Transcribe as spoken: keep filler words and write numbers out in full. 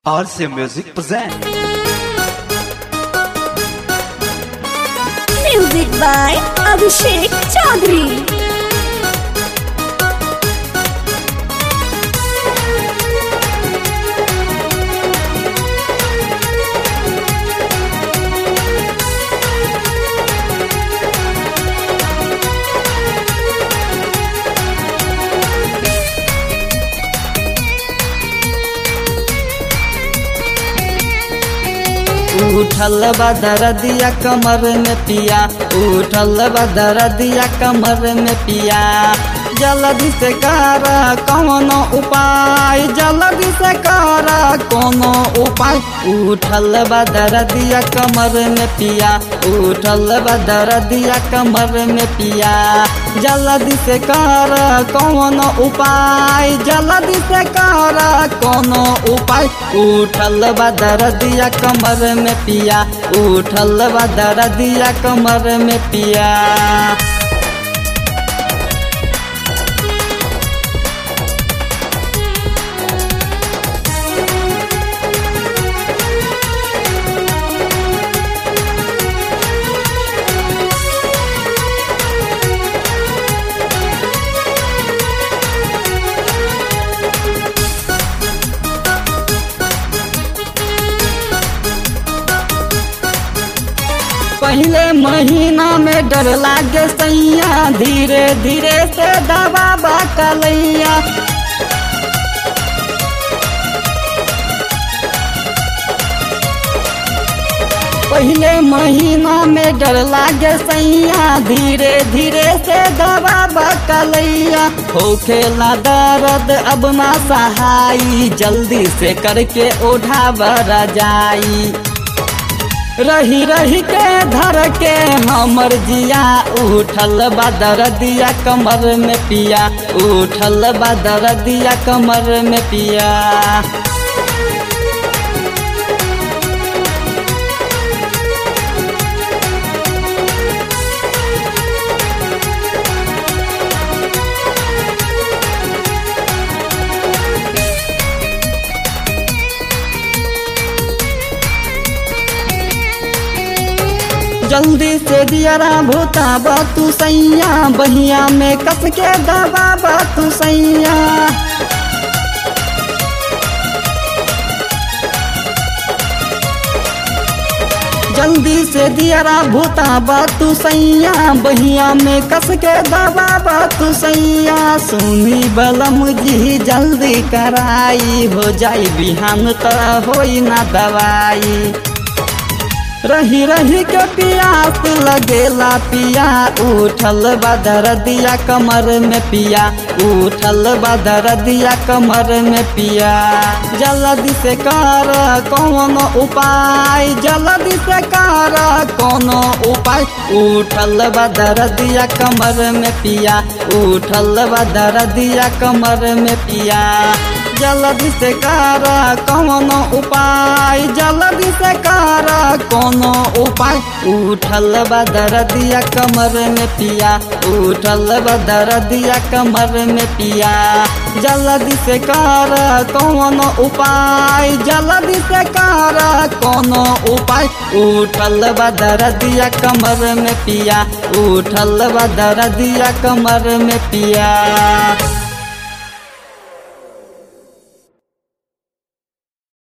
R C Music present. Music by Abhishek Chaudhary. उठल बा दरदिया कमर में पिया, उठल बा दरदिया कमर में पिया। जल्दी से कर कोनो उपाय, जल्दी से कर कोनो उपाय। उठल बा दरदिया कमर में पिया, उठल बा दरदिया कमर में पिया। जल्दी से कर कोनो उपाय, जल्दी से कर कोनो उपाय। उठल बा दरदिया कमर में पिया, उठल बा दरदिया कमर में पिया। पहले महीना में डर लागे सैया, धीरे धीरे से दबाबा कलैया। पहले महीना में डर लागे सैया, धीरे धीरे से दबाबा कलैया। होखेला दर्द अब ना सहाई, जल्दी से करके ओढ़ाव रजाई। रही रही के धर के हमर जिया, उठल बा दरदिया कमर में पिया, उठल बा दरदिया कमर में पिया। जल्दी से दियरा भूता तू सैया, बहिया में कस के दबा तू सैया। जल्दी से दियरा भूता तू सैया, बहिया में कस के दबा तू सैया। सुनी बलम जी जल्दी कराई, हो जाई बिहान त होई ना दवाई। रही रही के पियास लगेला पिया, उठल बा दरदिया कमर में पिया, उठल बा दरदिया कमर में पिया। जल्दी से कर कोनो उपाय, जल्दी से कर कोनो उपाय। उठल बा दरदिया कमर में पिया, उठल बा दरदिया कमर में पिया। जल्दी से कर कोनो उपाय, जल्दी से कर कोनो उपाय। उठल बा दरदिया कमर में पिया, उठल बा दरदिया कमर में पिया। जल्दी से कर कोनो उपाय, जल्दी से कर कोनो उपाय। उठल बा दरदिया कमर में पिया, उठल बा दरदिया कमर में पिया।